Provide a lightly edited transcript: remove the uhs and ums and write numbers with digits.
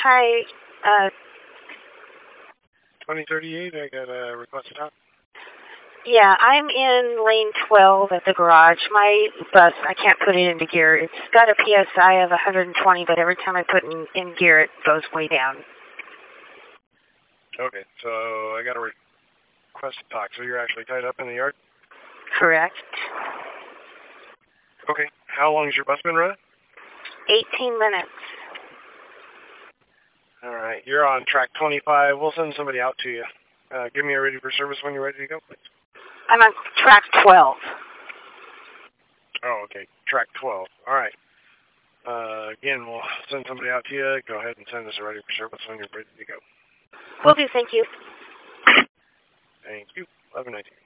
Hi. 2038, I got a request to talk. Yeah, I'm in lane 12 at the garage. My bus, I can't put it into gear. It's got a PSI of 120, but every time I put in gear, it goes way down. Okay, so I got a request to talk. So you're actually tied up in the yard? Correct. Okay, how long has your bus been running? 18 minutes. All right, you're on track 25. We'll send somebody out to you. Give me a ready for service when you're ready to go, please. I'm on track 12. Oh, okay, track 12. All right. Again, we'll send somebody out to you. Go ahead and send us a ready for service when you're ready to go. Will do, thank you. Thank you. 11:19.